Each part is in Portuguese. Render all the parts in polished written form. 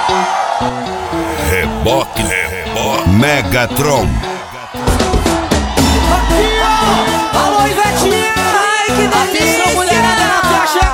Reboque Megatron. Alô, Ivetinha! Ai, que delícia! Atenção, mulherada na caixa!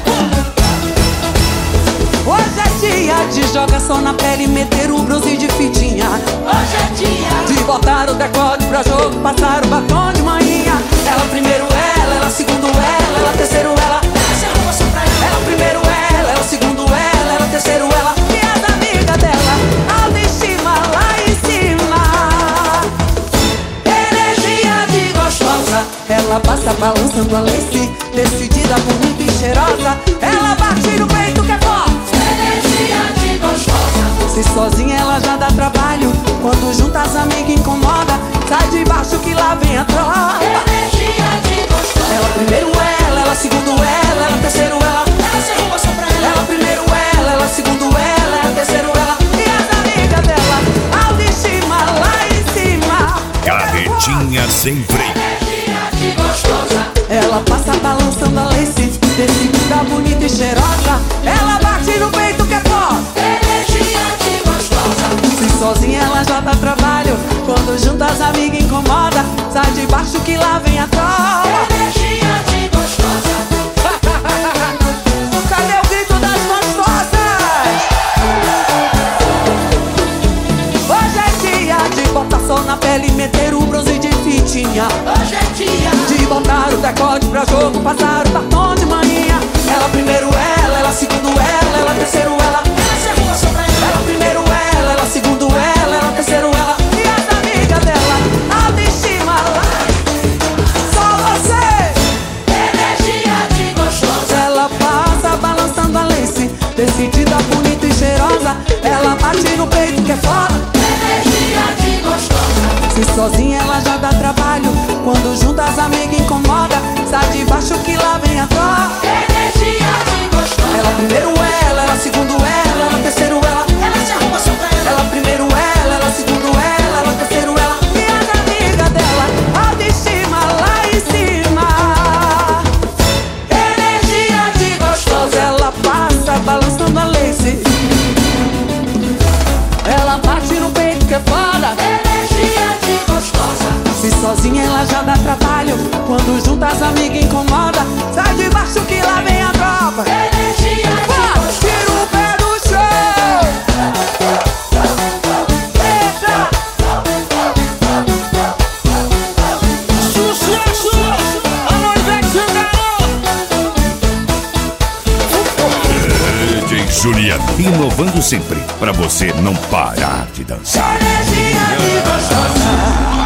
Hoje é dia de jogação na pele, meter o bronze de fitinha. Hoje é dia de botar o decote pra jogo, passar o batom de manhinha. Ela primeiro ela segundo ela terceiro ela. se arruma só pra ela. Ela primeiro ela segundo ela terceiro ela. E as amigas dela, autoestima lá em cima. Energia de gostosa. Ela passa balançando a lace, decidida, bonita e cheirosa. Ela bate no peito que é forte. Energia de gostosa. Se sozinha ela já dá trabalho, quando junta as amigas incomoda. Sai de baixo que lá vem a tropa. Energia de gostosa. Ela primeiro ela segundo ela terceiro ela. se arruma só pra ela. Ela primeiro ela segundo ela terceiro ela. E as amigas dela, autoestima lá em cima. Carretinha sem freio. Energia de gostosa. Ela passa balançando a lace, decidida, bonita e cheirosa. Ela bate no peito que é forte. Energia de gostosa. Se sozinha ela já dá trabalho, quando junta as amigas incomoda. Sai de baixo que lá vem a tropa. Energia de gostosa. Cadê o grito das gostosas? Hoje é dia de botar sol na pele e meter o bronze de fitinha. Hoje é dia de botar o decote pra jogo, passar o batom de manhinha. Ela primeiro ela segundo ela terceiro ela. se arruma só pra ela. Ela primeiro ela segundo ela terceiro ela. E as amigas dela, autoestima lá. Só você. Energia de gostosa. Ela passa balançando a lace, decidida, bonita e cheirosa. Ela bate no peito que é foda. Energia de gostosa. Se sozinha ela já dá trabalho, quando junta as amigas incomoda. Sai de baixo que lá vem a tropa. Energia de gostosa. Ela primeiro ela segundo ela terceiro ela. se arruma só pra ela. Ela primeiro ela segundo ela terceiro ela. E as amigas dela, autoestima lá em cima. Energia de gostosa. Ela passa balançando a lace. Ela bate no peito que é foda. Energia de gostosa. Se sozinha ela já dá trabalho, quando junta as amigas incomoda. Sai de baixo que lá vem a tropa. Energia de gostosa. Tira o pé do chão. Eita! Sucesso! Alô, Ivetinha! DJ Juliano. Inovando sempre, pra você não parar de dançar. Energia de gostosa.